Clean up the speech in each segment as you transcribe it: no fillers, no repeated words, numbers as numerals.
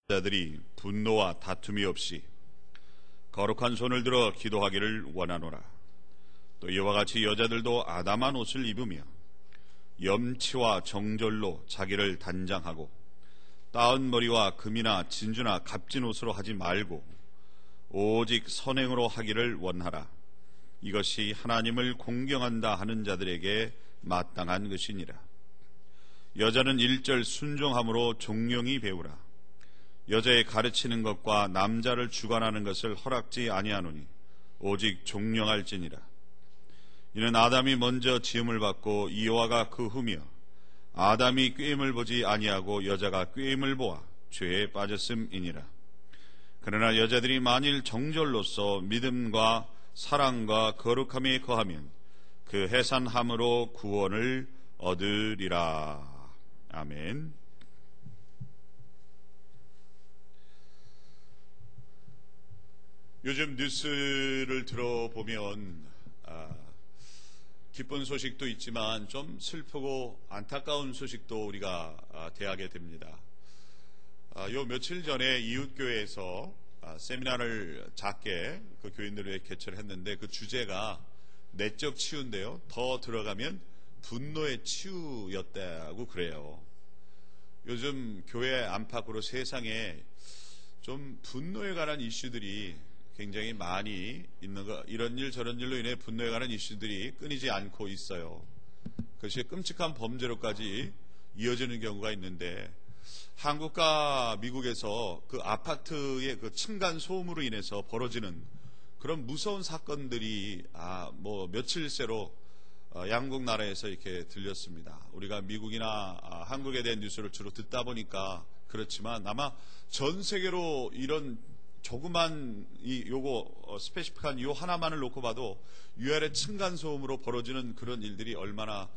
자들이 분노와 다툼이 없이 거룩한 손을 들어 기도하기를 원하노라. 또 이와 같이 여자들도 아담한 옷을 입으며 염치와 정절로 자기를 단장하고 따은 머리와 금이나 진주나 값진 옷으로 하지 말고 오직 선행으로 하기를 원하라. 이것이 하나님을 공경한다 하는 자들에게 마땅한 것이니라. 여자는 1절 순종함으로 종용히 배우라. 여자의 가르치는 것과 남자를 주관하는 것을 허락지 아니하노니 오직 종용할지니라. 이는 아담이 먼저 지음을 받고 이와가 그 후며 아담이 꾀임을 보지 아니하고 여자가 꾀임을 보아 죄에 빠졌음이니라. 그러나 여자들이 만일 정절로서 믿음과 사랑과 거룩함에 거하면 그 해산함으로 구원을 얻으리라. 아멘. 요즘 뉴스를 들어보면 기쁜 소식도 있지만 좀 슬프고 안타까운 소식도 우리가 대하게 됩니다. 요 며칠 전에 이웃교회에서 세미나를 작게 그 교인들을 위해 개최를 했는데 그 주제가 내적 치유인데요. 더 들어가면 분노의 치유였다고 그래요. 요즘 교회 안팎으로 세상에 좀 분노에 관한 이슈들이 굉장히 많이 있는 거, 이런 일 저런 일로 인해 분노에 관한 이슈들이 끊이지 않고 있어요. 그것이 끔찍한 범죄로까지 이어지는 경우가 있는데 한국과 미국에서 그 아파트의 그 층간 소음으로 인해서 벌어지는 그런 무서운 사건들이 며칠 새로 양국 나라에서 이렇게 들렸습니다. 우리가 미국이나 한국에 대한 뉴스를 주로 듣다 보니까 그렇지만 아마 전 세계로 이런 조그만 스페시픽한 요 하나만을 놓고 봐도 유혈의 층간 소음으로 벌어지는 그런 일들이 얼마나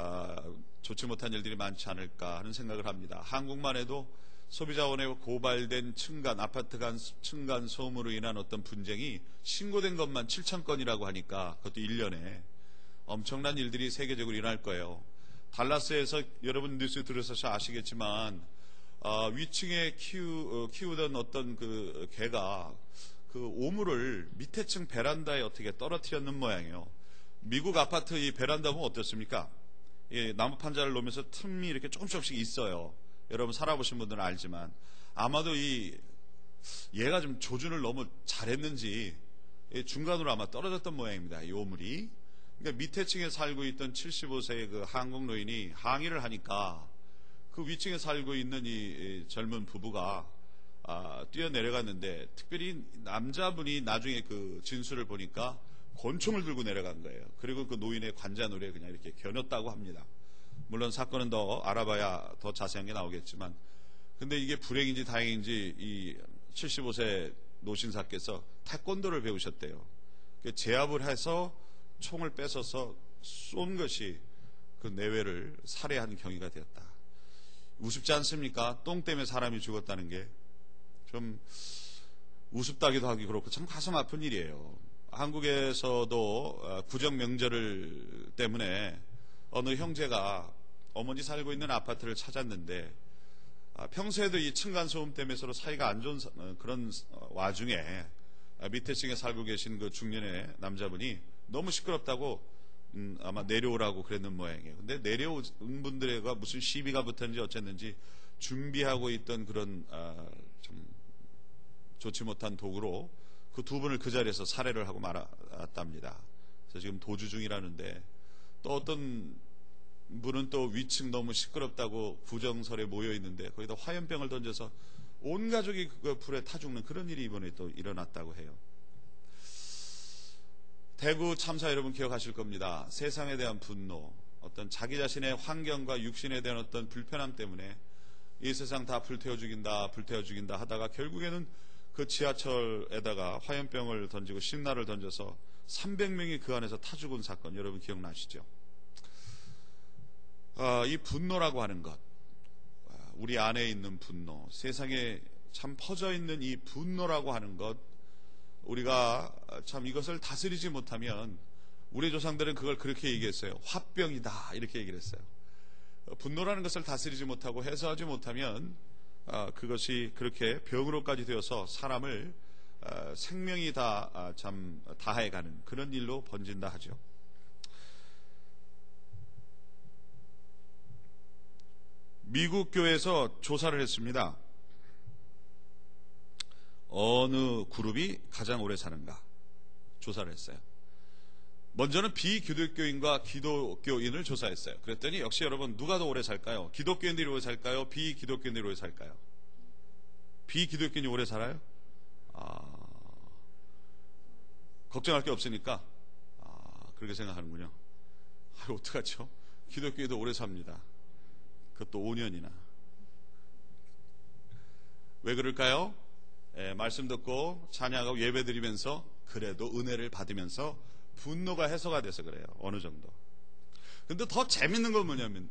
좋지 못한 일들이 많지 않을까 하는 생각을 합니다. 한국만 해도 소비자원에 고발된 아파트 간 층간 소음으로 인한 어떤 분쟁이 신고된 것만 7,000건이라고 하니까 그것도 1년에 엄청난 일들이 세계적으로 일어날 거예요. 달라스에서 여러분 뉴스 들으셔서 아시겠지만 위층에 키우던 어떤 그 개가 그 오물을 밑에 층 베란다에 어떻게 떨어뜨렸는 모양이에요. 미국 아파트 이 베란다 보면 어떻습니까? 나무 판자를 놓으면서 틈이 이렇게 조금씩 있어요. 여러분 살아보신 분들은 알지만 아마도 얘가 좀 조준을 너무 잘했는지 중간으로 아마 떨어졌던 모양입니다. 이 오물이. 그러니까 밑에 층에 살고 있던 75세의 그 한국 노인이 항의를 하니까 그 위층에 살고 있는 이 젊은 부부가 뛰어내려갔는데 특별히 남자분이 나중에 그 진술을 보니까 권총을 들고 내려간 거예요. 그리고 그 노인의 관자놀이에 그냥 이렇게 겨눴다고 합니다. 물론 사건은 더 알아봐야 더 자세한 게 나오겠지만 근데 이게 불행인지 다행인지 이 75세 노신사께서 태권도를 배우셨대요. 제압을 해서 총을 뺏어서 쏜 것이 그 내외를 살해한 경위가 되었다. 우습지 않습니까? 똥 때문에 사람이 죽었다는 게 좀 우습다기도 하기 그렇고 참 가슴 아픈 일이에요. 한국에서도 구정 명절 때문에 어느 형제가 어머니 살고 있는 아파트를 찾았는데 평소에도 이 층간소음 때문에 서로 사이가 안 좋은 그런 와중에 밑에 층에 살고 계신 그 중년의 남자분이 너무 시끄럽다고 아마 내려오라고 그랬는 모양이에요. 근데 내려온 분들과 무슨 시비가 붙었는지 어쨌는지 준비하고 있던 그런 좀 좋지 못한 도구로 그 두 분을 그 자리에서 살해를 하고 말았답니다. 그래서 지금 도주 중이라는데 또 어떤 분은 또 위층 너무 시끄럽다고 구정설에 모여 있는데 거기다 화염병을 던져서 온 가족이 그 불에 타 죽는 그런 일이 이번에 또 일어났다고 해요. 대구 참사 여러분 기억하실 겁니다. 세상에 대한 분노, 어떤 자기 자신의 환경과 육신에 대한 어떤 불편함 때문에 이 세상 다 불태워 죽인다 하다가 결국에는 그 지하철에다가 화염병을 던지고 신나를 던져서 300명이 그 안에서 타 죽은 사건 여러분 기억나시죠? 이 분노라고 하는 것, 우리 안에 있는 분노, 세상에 참 퍼져 있는 이 분노라고 하는 것, 우리가 참 이것을 다스리지 못하면 우리 조상들은 그걸 그렇게 얘기했어요. 화병이다 이렇게 얘기를 했어요. 분노라는 것을 다스리지 못하고 해소하지 못하면 그것이 그렇게 병으로까지 되어서 사람을 생명이 다 참 다해가는 그런 일로 번진다 하죠. 미국 교회에서 조사를 했습니다. 어느 그룹이 가장 오래 사는가 조사를 했어요. 먼저는 비기독교인과 기독교인을 조사했어요. 그랬더니 역시 여러분 누가 더 오래 살까요? 기독교인들이 오래 살까요? 비기독교인들이 오래 살까요? 비기독교인이 오래 살아요? 걱정할 게 없으니까 그렇게 생각하는군요. 어떡하죠? 기독교인도 오래 삽니다. 그것도 5년이나. 왜 그럴까요? 말씀 듣고 찬양하고 예배 드리면서 그래도 은혜를 받으면서 분노가 해소가 돼서 그래요. 어느 정도. 근데 더 재밌는 건 뭐냐면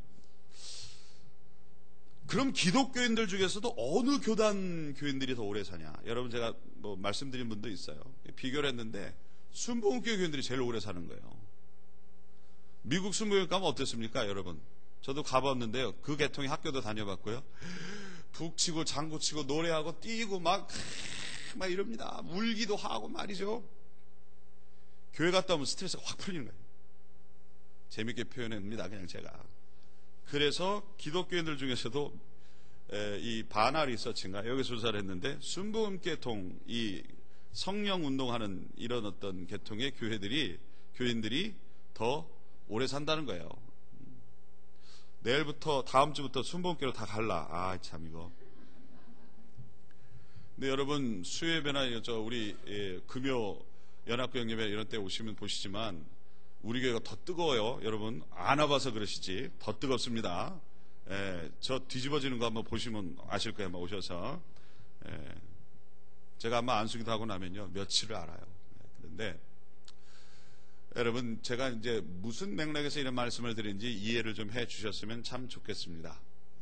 그럼 기독교인들 중에서도 어느 교단 교인들이 더 오래 사냐? 여러분 제가 말씀드린 분도 있어요. 비교를 했는데 순복음교회 교인들이 제일 오래 사는 거예요. 미국 순복음교회 가면 어땠습니까 여러분? 저도 가봤는데요. 그 계통의 학교도 다녀봤고요. 북치고 장구치고 노래하고 뛰고 막 이럽니다. 울기도 하고 말이죠. 교회 갔다 오면 스트레스가 확 풀리는 거예요. 재밌게 표현합니다. 그냥 제가. 그래서 기독교인들 중에서도 이 바나 리서치인가 여기서 조사를 했는데 순복음 계통 이 성령 운동하는 이런 어떤 계통의 교인들이 더 오래 산다는 거예요. 내일부터 다음 주부터 순복음교로 다 갈라. 참 이거. 근데 여러분 수요예배나 우리 금요 연합교영예배 이런 때 오시면 보시지만 우리 교회가 더 뜨거워요. 여러분 안 와봐서 그러시지 더 뜨겁습니다. 저 뒤집어지는 거 한번 보시면 아실 거예요. 한번 오셔서 제가 아마 안수기도 하고 나면요 며칠을 알아요. 그런데 여러분 제가 이제 무슨 맥락에서 이런 말씀을 드린지 이해를 좀 해 주셨으면 참 좋겠습니다.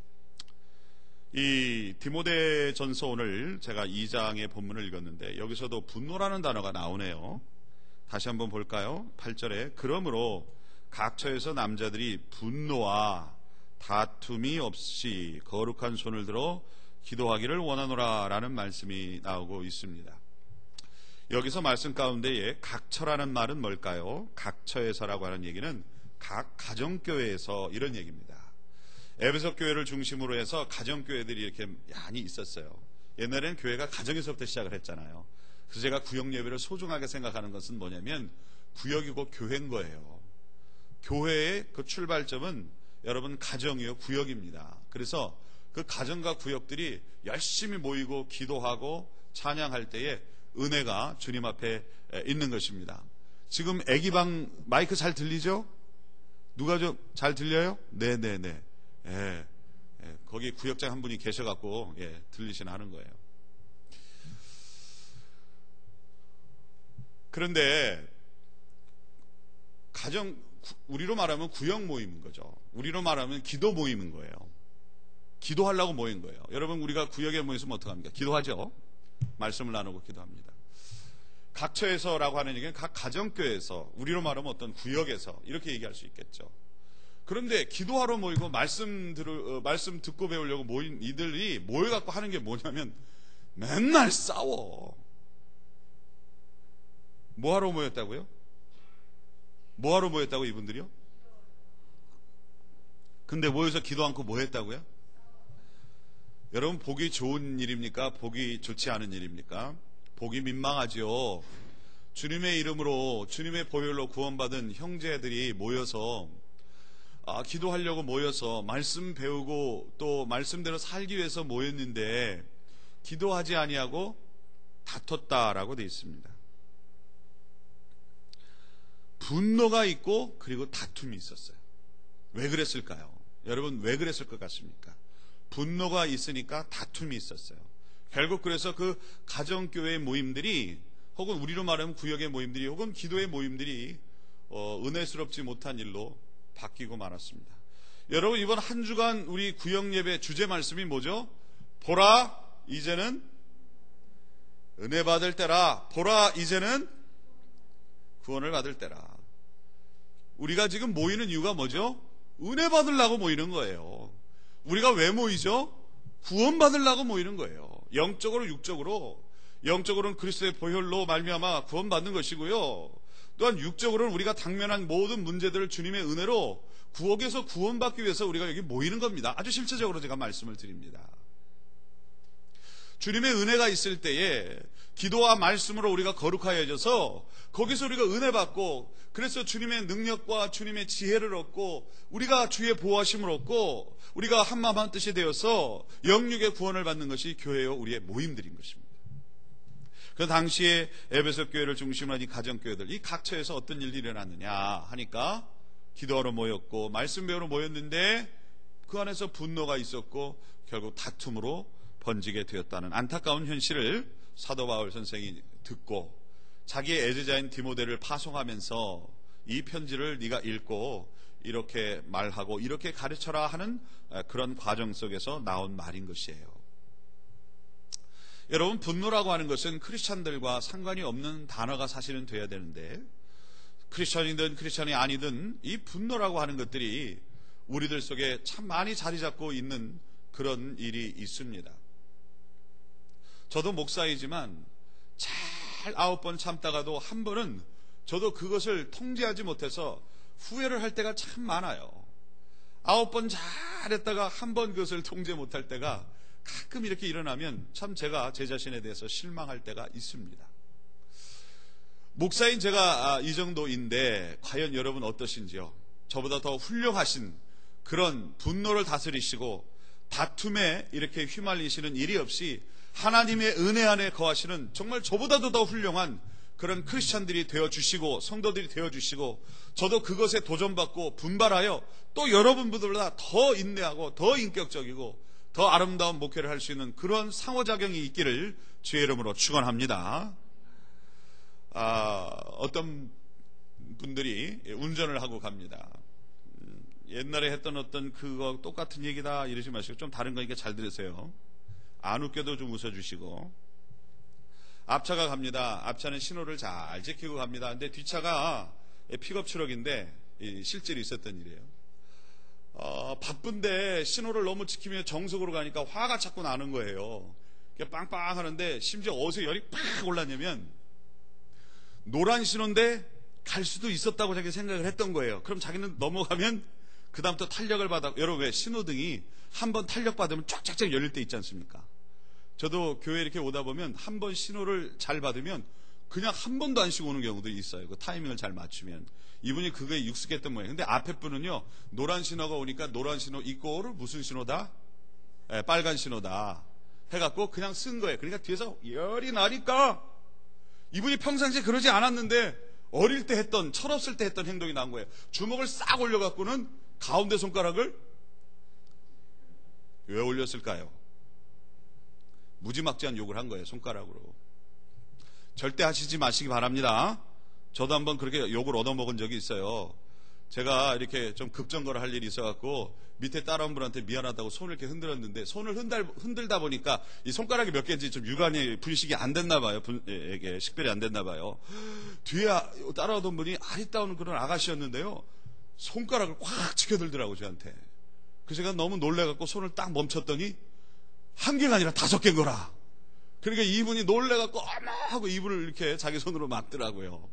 이 디모데전서 오늘 제가 2장의 본문을 읽었는데 여기서도 분노라는 단어가 나오네요. 다시 한번 볼까요? 8절에 그러므로 각처에서 남자들이 분노와 다툼이 없이 거룩한 손을 들어 기도하기를 원하노라 라는 말씀이 나오고 있습니다. 여기서 말씀 가운데에 각처라는 말은 뭘까요? 각처에서라고 하는 얘기는 각 가정교회에서 이런 얘기입니다. 에베소 교회를 중심으로 해서 가정교회들이 이렇게 많이 있었어요. 옛날에는 교회가 가정에서부터 시작을 했잖아요. 그래서 제가 구역 예배를 소중하게 생각하는 것은 뭐냐면 구역이고 교회인 거예요. 교회의 그 출발점은 여러분 가정이요 구역입니다. 그래서 그 가정과 구역들이 열심히 모이고 기도하고 찬양할 때에 은혜가 주님 앞에 있는 것입니다. 지금 애기방 마이크 잘 들리죠? 누가 좀 잘 들려요? 네네네. 거기 구역장 한 분이 계셔갖고 들리시나 하는 거예요. 그런데 우리로 말하면 구역 모임인 거죠. 우리로 말하면 기도 모임인 거예요. 기도하려고 모인 거예요. 여러분 우리가 구역에 모였으면 어떡합니까? 기도하죠. 말씀을 나누고 기도합니다. 각처에서라고 하는 얘기는 각 가정교회에서 우리로 말하면 어떤 구역에서 이렇게 얘기할 수 있겠죠. 그런데 기도하러 모이고 말씀 듣고 배우려고 모인 이들이 모여갖고 하는 게 뭐냐면 맨날 싸워. 뭐하러 모였다고요? 뭐하러 모였다고 이분들이요? 근데 모여서 기도 않고 뭐 했다고요? 여러분 보기 좋은 일입니까? 보기 좋지 않은 일입니까? 보기 민망하지요. 주님의 이름으로 주님의 보혈로 구원받은 형제들이 모여서 기도하려고 모여서 말씀 배우고 또 말씀대로 살기 위해서 모였는데 기도하지 아니하고 다퉜다라고 되어 있습니다. 분노가 있고 그리고 다툼이 있었어요. 왜 그랬을까요? 여러분 왜 그랬을 것 같습니까? 분노가 있으니까 다툼이 있었어요. 결국 그래서 그 가정교회 모임들이 혹은 우리로 말하면 구역의 모임들이 혹은 기도의 모임들이 은혜스럽지 못한 일로 바뀌고 말았습니다. 여러분 이번 한 주간 우리 구역 예배 주제 말씀이 뭐죠? 보라 이제는 은혜 받을 때라. 보라 이제는 구원을 받을 때라. 우리가 지금 모이는 이유가 뭐죠? 은혜 받으려고 모이는 거예요. 우리가 왜 모이죠? 구원받으려고 모이는 거예요. 영적으로 육적으로. 영적으로는 그리스도의 보혈로 말미암아 구원받는 것이고요. 또한 육적으로는 우리가 당면한 모든 문제들을 주님의 은혜로 구옥에서 구원받기 위해서 우리가 여기 모이는 겁니다. 아주 실제적으로 제가 말씀을 드립니다. 주님의 은혜가 있을 때에 기도와 말씀으로 우리가 거룩하여져서 거기서 우리가 은혜 받고, 그래서 주님의 능력과 주님의 지혜를 얻고 우리가 주의 보호하심을 얻고 우리가 한마음 한뜻이 되어서 영육의 구원을 받는 것이 교회요 우리의 모임들인 것입니다. 그 당시에 에베소 교회를 중심으로 한 이 가정교회들, 이 각처에서 어떤 일이 일어났느냐 하니까 기도하러 모였고 말씀 배우러 모였는데 그 안에서 분노가 있었고 결국 다툼으로 번지게 되었다는 안타까운 현실을 사도 바울 선생이 듣고 자기의 애제자인 디모데를 파송하면서 이 편지를 네가 읽고 이렇게 말하고 이렇게 가르쳐라 하는 그런 과정 속에서 나온 말인 것이에요. 여러분, 분노라고 하는 것은 크리스찬들과 상관이 없는 단어가 사실은 돼야 되는데, 크리스찬이든 크리스찬이 아니든 이 분노라고 하는 것들이 우리들 속에 참 많이 자리 잡고 있는 그런 일이 있습니다. 저도 목사이지만 잘 9번 참다가도 한 번은 저도 그것을 통제하지 못해서 후회를 할 때가 참 많아요. 9번 잘했다가 한 번 그것을 통제 못할 때가 가끔 이렇게 일어나면 참 제가 제 자신에 대해서 실망할 때가 있습니다. 목사인 제가 이 정도인데 과연 여러분 어떠신지요? 저보다 더 훌륭하신 그런 분노를 다스리시고 다툼에 이렇게 휘말리시는 일이 없이 하나님의 은혜 안에 거하시는 정말 저보다도 더 훌륭한 그런 크리스찬들이 되어주시고 성도들이 되어주시고 저도 그것에 도전받고 분발하여 또 여러분들보다 더 인내하고 더 인격적이고 더 아름다운 목회를 할 수 있는 그런 상호작용이 있기를 주의 이름으로 축원합니다. 어떤 분들이 운전을 하고 갑니다. 옛날에 했던 어떤 그거 똑같은 얘기다 이러지 마시고 좀 다른 거니까 잘 들으세요. 안 웃겨도 좀 웃어주시고. 앞차가 갑니다. 앞차는 신호를 잘 지키고 갑니다. 근데 뒷차가 픽업 트럭인데 실제로 있었던 일이에요. 바쁜데 신호를 너무 지키며 정석으로 가니까 화가 자꾸 나는 거예요. 빵빵 하는데 심지어 어디서 열이 팍 올랐냐면 노란 신호인데 갈 수도 있었다고 자기 생각을 했던 거예요. 그럼 자기는 넘어가면 그 다음부터 탄력을 받아. 여러분, 왜 신호등이 한번 탄력 받으면 쫙쫙쫙 열릴 때 있지 않습니까? 저도 교회 이렇게 오다 보면 한 번 신호를 잘 받으면 그냥 한 번도 안 쉬고 오는 경우도 있어요. 그 타이밍을 잘 맞추면. 이분이 그거에 익숙했던 모양이에요. 근데 앞에 분은요, 노란 신호가 오니까 노란 신호 이꼬를 무슨 신호다? 빨간 신호다 해갖고 그냥 쓴 거예요. 그러니까 뒤에서 열이 나니까 이분이 평상시에 그러지 않았는데 어릴 때 했던, 철없을 때 했던 행동이 나온 거예요. 주먹을 싹 올려갖고는 가운데 손가락을 왜 올렸을까요? 무지막지한 욕을 한 거예요. 손가락으로. 절대 하시지 마시기 바랍니다. 저도 한번 그렇게 욕을 얻어먹은 적이 있어요. 제가 이렇게 좀 급정거를 할 일이 있어갖고 밑에 따라온 분한테 미안하다고 손을 이렇게 흔들었는데 손을 흔들다 보니까 이 손가락이 몇 개인지 좀 육안이 분식이 안 됐나 봐요. 이게 식별이 안 됐나 봐요. 뒤에 따라오던 분이 아리따운 그런 아가씨였는데요. 손가락을 꽉 치켜들더라고 저한테. 그래서 제가 너무 놀래갖고 손을 딱 멈췄더니 한 개가 아니라 5개인 거라. 그러니까 이분이 놀래갖고 어머 하고 이분을 이렇게 자기 손으로 막더라고요.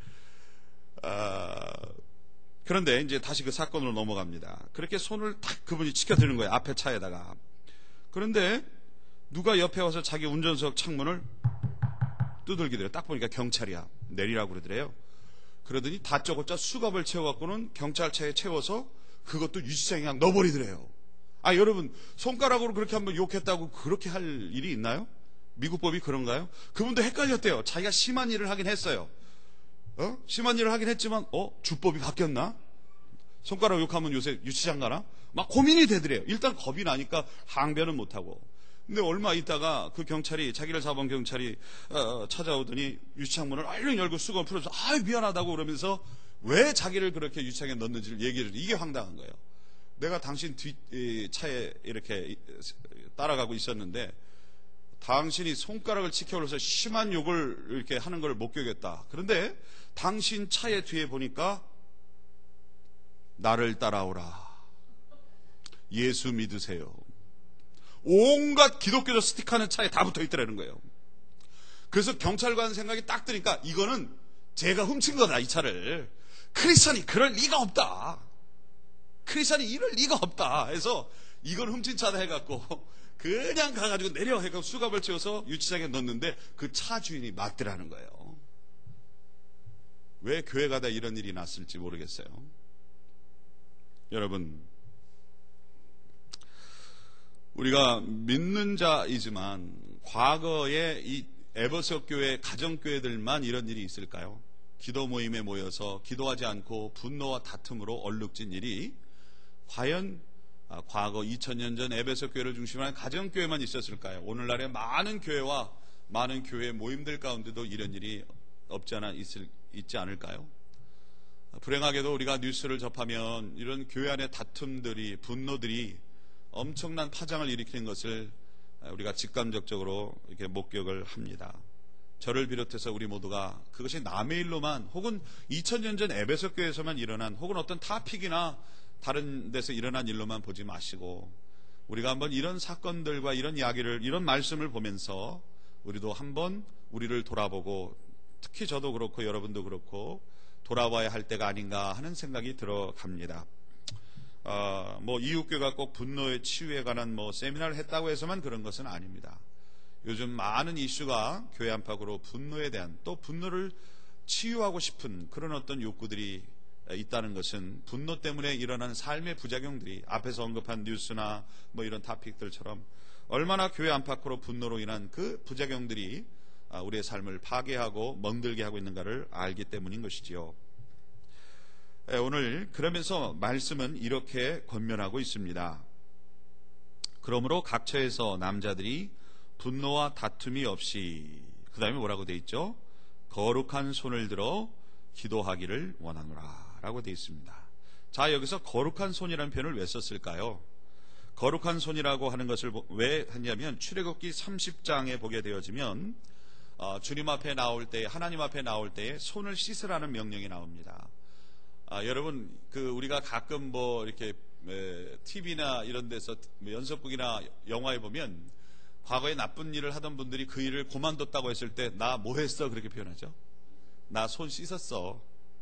그런데 이제 다시 그 사건으로 넘어갑니다. 그렇게 손을 탁 그분이 치켜드는 거예요. 앞에 차에다가. 그런데 누가 옆에 와서 자기 운전석 창문을 두들기더래요. 딱 보니까 경찰이야. 내리라고 그러더래요. 그러더니 다짜고짜 수갑을 채워갖고는 경찰차에 채워서 그것도 유치장에 그냥 넣어버리더래요. 여러분, 손가락으로 그렇게 한번 욕했다고 그렇게 할 일이 있나요? 미국 법이 그런가요? 그분도 헷갈렸대요. 자기가 심한 일을 하긴 했어요. 심한 일을 하긴 했지만 주법이 바뀌었나? 손가락 욕하면 요새 유치장 가나? 막 고민이 되더래요. 일단 겁이 나니까 항변은 못하고. 근데 얼마 있다가 그 경찰이, 자기를 잡은 경찰이 찾아오더니 유치장문을 얼른 열고 수건 풀어서 미안하다고 그러면서 왜 자기를 그렇게 유치장에 넣는지를 얘기를, 이게 황당한 거예요. 내가 당신 뒷 차에 이렇게 따라가고 있었는데 당신이 손가락을 치켜올려서 심한 욕을 이렇게 하는 걸 목격했다. 그런데 당신 차의 뒤에 보니까 나를 따라오라. 예수 믿으세요. 온갖 기독교적 스티커는 차에 다 붙어 있더라는 거예요. 그래서 경찰관 생각이 딱 드니까 이거는 제가 훔친 거다, 이 차를. 크리스천이 그럴 리가 없다. 크리스천이 이럴 리가 없다 해서 이건 훔친 차다 해갖고 그냥 가가지고 내려 해갖고 수갑을 채워서 유치장에 넣었는데 그 차 주인이 맞더라는 거예요. 왜 교회 가다 이런 일이 났을지 모르겠어요. 여러분, 우리가 믿는 자이지만 과거에 이 에베소 교회 가정교회들만 이런 일이 있을까요? 기도 모임에 모여서 기도하지 않고 분노와 다툼으로 얼룩진 일이 과연 과거 2000년 전 에베소 교회를 중심으로 한 가정교회만 있었을까요? 오늘날의 많은 교회와 많은 교회 모임들 가운데도 이런 일이 없지 않아 있지 않을까요? 불행하게도 우리가 뉴스를 접하면 이런 교회 안의 다툼들이, 분노들이 엄청난 파장을 일으키는 것을 우리가 직감적으로 이렇게 목격을 합니다. 저를 비롯해서 우리 모두가 그것이 남의 일로만, 혹은 2000년 전 에베소 교회에서만 일어난, 혹은 어떤 타픽이나 다른 데서 일어난 일로만 보지 마시고, 우리가 한번 이런 사건들과 이런 이야기를, 이런 말씀을 보면서 우리도 한번 우리를 돌아보고, 특히 저도 그렇고 여러분도 그렇고 돌아와야 할 때가 아닌가 하는 생각이 들어갑니다. 이웃교회가 꼭 분노의 치유에 관한 세미나를 했다고 해서만 그런 것은 아닙니다. 요즘 많은 이슈가 교회 안팎으로 분노에 대한, 또 분노를 치유하고 싶은 그런 어떤 욕구들이 있다는 것은 분노 때문에 일어나는 삶의 부작용들이 앞에서 언급한 뉴스나 이런 타픽들처럼 얼마나 교회 안팎으로 분노로 인한 그 부작용들이 우리의 삶을 파괴하고 멍들게 하고 있는가를 알기 때문인 것이지요. 오늘 그러면서 말씀은 이렇게 권면하고 있습니다. 그러므로 각처에서 남자들이 분노와 다툼이 없이, 그 다음에 뭐라고 돼 있죠? 거룩한 손을 들어 기도하기를 원하노라 라고 돼 있습니다. 자, 여기서 거룩한 손이라는 표현을 왜 썼을까요? 거룩한 손이라고 하는 것을 왜 했냐면 출애굽기 30장에 보게 되어지면 주님 앞에 나올 때, 하나님 앞에 나올 때에 손을 씻으라는 명령이 나옵니다. 여러분, 우리가 가끔 이렇게 TV나 이런 데서 연속극이나 영화에 보면 과거에 나쁜 일을 하던 분들이 그 일을 그만뒀다고 했을 때 나 뭐 했어? 그렇게 표현하죠. 나 손 씻었어.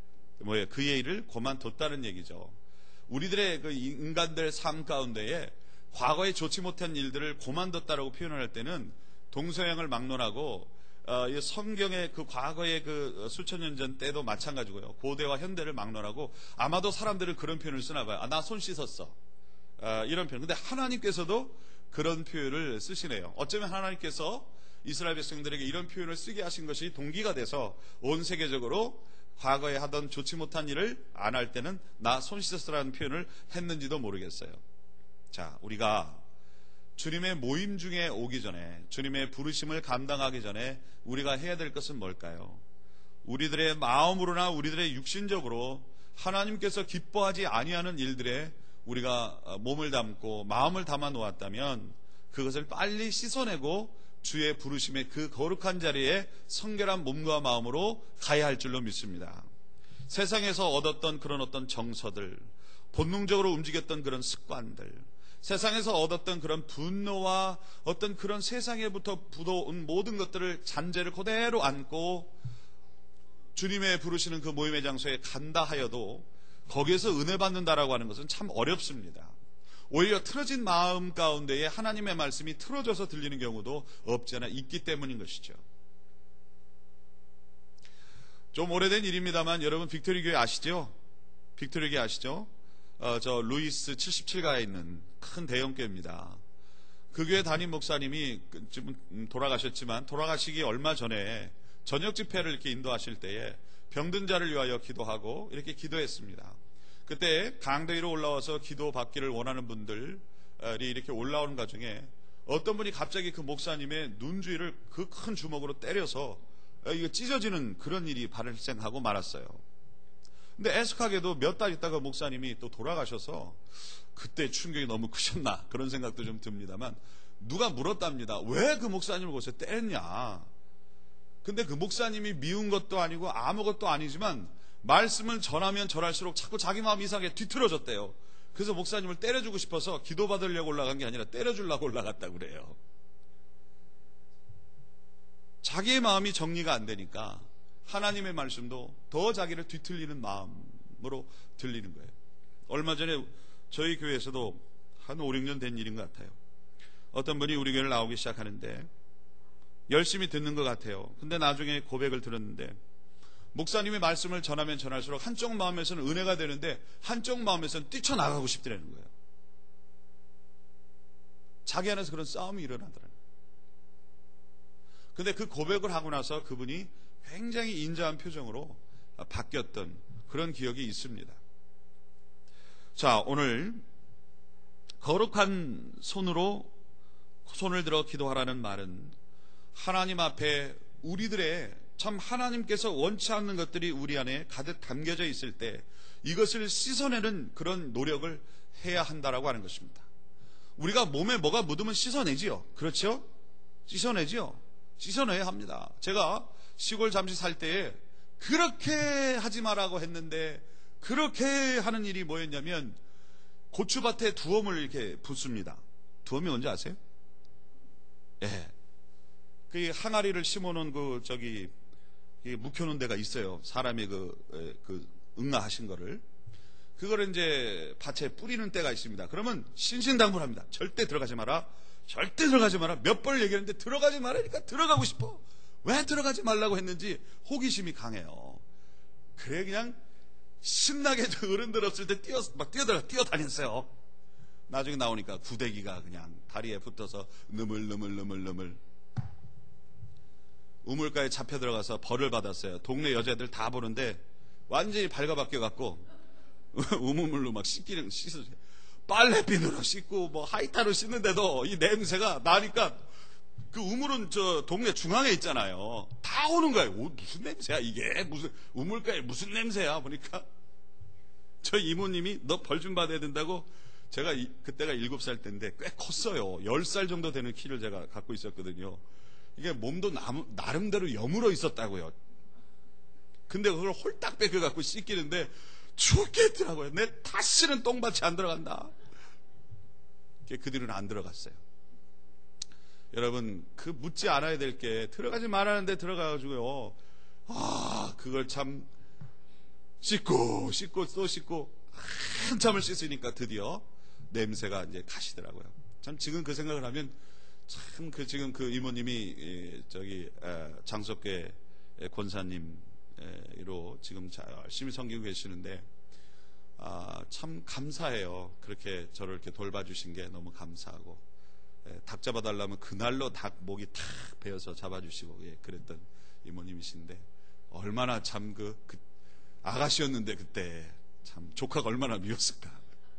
그의 일을 그만뒀다는 얘기죠. 우리들의 그 인간들 삶 가운데에 과거에 좋지 못한 일들을 그만뒀다라고 표현을 할 때는 동서양을 막론하고 성경의 그 과거의 그 수천 년 전 때도 마찬가지고요. 고대와 현대를 막론하고 아마도 사람들은 그런 표현을 쓰나 봐요. 나 손 씻었어. 이런 표현. 근데 하나님께서도 그런 표현을 쓰시네요. 어쩌면 하나님께서 이스라엘 백성들에게 이런 표현을 쓰게 하신 것이 동기가 돼서 온 세계적으로 과거에 하던 좋지 못한 일을 안 할 때는 나 손 씻었어라는 표현을 했는지도 모르겠어요. 자, 우리가 주님의 모임 중에 오기 전에, 주님의 부르심을 감당하기 전에 우리가 해야 될 것은 뭘까요? 우리들의 마음으로나 우리들의 육신적으로 하나님께서 기뻐하지 아니하는 일들에 우리가 몸을 담고 마음을 담아 놓았다면 그것을 빨리 씻어내고 주의 부르심의 그 거룩한 자리에 성결한 몸과 마음으로 가야 할 줄로 믿습니다. 세상에서 얻었던 그런 어떤 정서들, 본능적으로 움직였던 그런 습관들, 세상에서 얻었던 그런 분노와 어떤 그런 세상에부터 부어온 모든 것들을, 잔재를 그대로 안고 주님의 부르시는 그 모임의 장소에 간다 하여도 거기에서 은혜 받는다라고 하는 것은 참 어렵습니다. 오히려 틀어진 마음 가운데에 하나님의 말씀이 틀어져서 들리는 경우도 없지 않아 있기 때문인 것이죠. 좀 오래된 일입니다만 여러분 빅토리 교회 아시죠? 빅토리 교회 아시죠? 저 루이스 77가에 있는 큰 대형교회입니다. 그 교회 담임 목사님이 지금 돌아가셨지만 돌아가시기 얼마 전에 저녁 집회를 이렇게 인도하실 때에 병든 자를 위하여 기도하고 이렇게 기도했습니다. 그때 강대 위로 올라와서 기도 받기를 원하는 분들이 이렇게 올라오는 과정에 어떤 분이 갑자기 그 목사님의 눈 주위를 그 큰 주먹으로 때려서 이거 찢어지는 그런 일이 발생하고 말았어요. 근데 애석하게도 몇 달 있다가 목사님이 또 돌아가셔서 그때 충격이 너무 크셨나 그런 생각도 좀 듭니다만 누가 물었답니다. 왜 그 목사님을 거기서 때렸냐. 근데 그 목사님이 미운 것도 아니고 아무것도 아니지만 말씀을 전하면 전할수록 자꾸 자기 마음이 이상하게 뒤틀어졌대요. 그래서 목사님을 때려주고 싶어서 기도받으려고 올라간 게 아니라 때려주려고 올라갔다고 그래요. 자기의 마음이 정리가 안 되니까 하나님의 말씀도 더 자기를 뒤틀리는 마음으로 들리는 거예요. 얼마 전에 저희 교회에서도 한 5, 6년 된 일인 것 같아요. 어떤 분이 우리 교회를 나오기 시작하는데 열심히 듣는 것 같아요. 근데 나중에 고백을 들었는데 목사님의 말씀을 전하면 전할수록 한쪽 마음에서는 은혜가 되는데 한쪽 마음에서는 뛰쳐나가고 싶더라는 거예요. 자기 안에서 그런 싸움이 일어나더라고요. 근데 그 고백을 하고 나서 그분이 굉장히 인자한 표정으로 바뀌었던 그런 기억이 있습니다. 자, 오늘 거룩한 손을 들어 기도하라는 말은 하나님 앞에 우리들의 참 하나님께서 원치 않는 것들이 우리 안에 가득 담겨져 있을 때 이것을 씻어내는 그런 노력을 해야 한다라고 하는 것입니다. 우리가 몸에 뭐가 묻으면 씻어내지요. 그렇죠? 씻어내지요. 씻어내야 합니다. 제가 시골 잠시 살 때에 그렇게 하지 말라고 했는데 그렇게 하는 일이 뭐였냐면 고추밭에 두엄을 이렇게 붓습니다. 두엄이 뭔지 아세요? 예. 그 항아리를 심어놓은 묵혀놓은 데가 있어요. 사람이 응아하신 거를. 그거를 이제 밭에 뿌리는 때가 있습니다. 그러면 신신당부합니다. 절대 들어가지 마라. 절대 들어가지 마라. 몇 번을 얘기했는데 들어가지 말라니까 들어가고 싶어. 왜 들어가지 말라고 했는지 호기심이 강해요. 그래 그냥 신나게 어른들 없을 때 뛰어다녔어요. 나중에 나오니까 구데기가 그냥 다리에 붙어서 느물느물 우물가에 잡혀 들어가서 벌을 받았어요. 동네 여자들 다 보는데 완전히 발가벗겨갖고 우물물로 막 씻어요. 빨래비누로 씻고 뭐 하이타로 씻는데도 이 냄새가 나니까 그 우물은 저 동네 중앙에 있잖아요. 다 오는 거예요. 무슨 냄새야 이게? 무슨 우물가에 무슨 냄새야? 보니까 저희 이모님이 너 벌 좀 받아야 된다고. 제가 그때가 7살 때인데 꽤 컸어요. 10살 정도 되는 키를 제가 갖고 있었거든요. 이게 몸도 나름대로 여물어 있었다고요. 근데 그걸 홀딱 뺏겨갖고 씻기는데 죽겠더라고요. 내 다시는 똥밭이 안 들어간다. 그 뒤로는 안 들어갔어요. 여러분, 그 묻지 않아야 될 게 들어가지 말라는데 들어가가지고요. 그걸 참 씻고 또 씻고 한참을 씻으니까 드디어 냄새가 이제 가시더라고요. 참 지금 그 생각을 하면 참 지금 그 이모님이 장석계 권사님으로 지금 열심히 섬기고 계시는데 참 감사해요. 그렇게 저를 이렇게 돌봐주신 게 너무 감사하고 닭 잡아달라면 그날로 닭 목이 탁 베어서 잡아주시고 그랬던 이모님이신데 얼마나 참 그 아가씨였는데 그때 참 조카가 얼마나 미웠을까.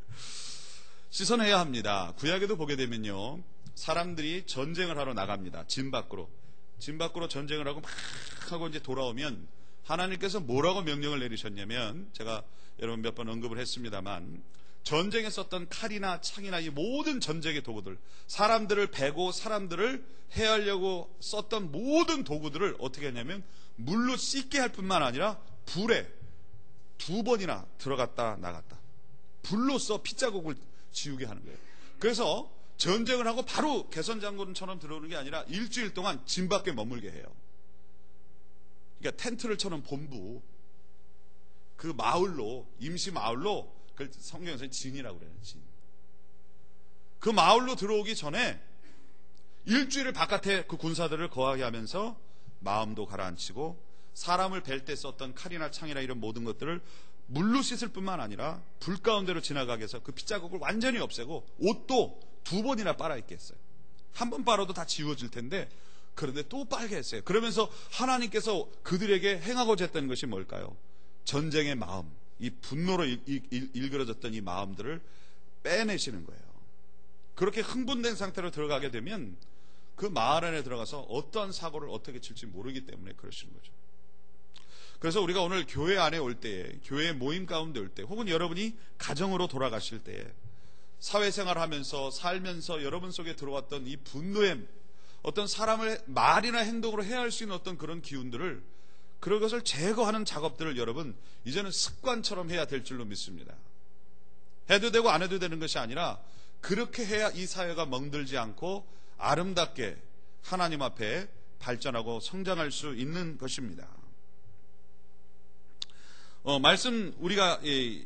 씻어내야 합니다. 구약에도 보게 되면요, 사람들이 전쟁을 하러 나갑니다. 진 밖으로 전쟁을 하고 막 하고 이제 돌아오면 하나님께서 뭐라고 명령을 내리셨냐면, 제가 여러분 몇 번 언급을 했습니다만, 전쟁에 썼던 칼이나 창이나 이 모든 전쟁의 도구들, 사람들을 베고 사람들을 해하려고 썼던 모든 도구들을 어떻게 했냐면 물로 씻게 할 뿐만 아니라 불에 2번이나 들어갔다 나갔다, 불로써 핏자국을 지우게 하는 거예요. 그래서 전쟁을 하고 바로 개선장군처럼 들어오는 게 아니라 일주일 동안 진 밖에 머물게 해요. 그러니까 텐트를 쳐놓은 본부, 그 마을로, 임시 마을로, 그걸 성경에서는 진이라고 그래요. 진. 그 마을로 들어오기 전에 일주일을 바깥에 그 군사들을 거하게 하면서 마음도 가라앉히고, 사람을 벨 때 썼던 칼이나 창이나 이런 모든 것들을 물로 씻을 뿐만 아니라 불 가운데로 지나가게 해서 그 핏자국을 완전히 없애고, 옷도 2번이나 빨아입게 했어요. 한 번 빨아도 다 지워질 텐데 그런데 또 빨게 했어요. 그러면서 하나님께서 그들에게 행하고자 했던 것이 뭘까요? 전쟁의 마음, 이 분노로 일그러졌던 이 마음들을 빼내시는 거예요. 그렇게 흥분된 상태로 들어가게 되면 그 마을 안에 들어가서 어떠한 사고를 어떻게 칠지 모르기 때문에 그러시는 거죠. 그래서 우리가 오늘 교회 안에 올 때에, 교회 모임 가운데 올 때, 혹은 여러분이 가정으로 돌아가실 때에, 사회생활을 하면서 살면서 여러분 속에 들어왔던 이 분노의 어떤 사람을 말이나 행동으로 해할 수 있는 어떤 그런 기운들을, 그런 것을 제거하는 작업들을 여러분 이제는 습관처럼 해야 될 줄로 믿습니다. 해도 되고 안 해도 되는 것이 아니라 그렇게 해야 이 사회가 멍들지 않고 아름답게 하나님 앞에 발전하고 성장할 수 있는 것입니다. 말씀 우리가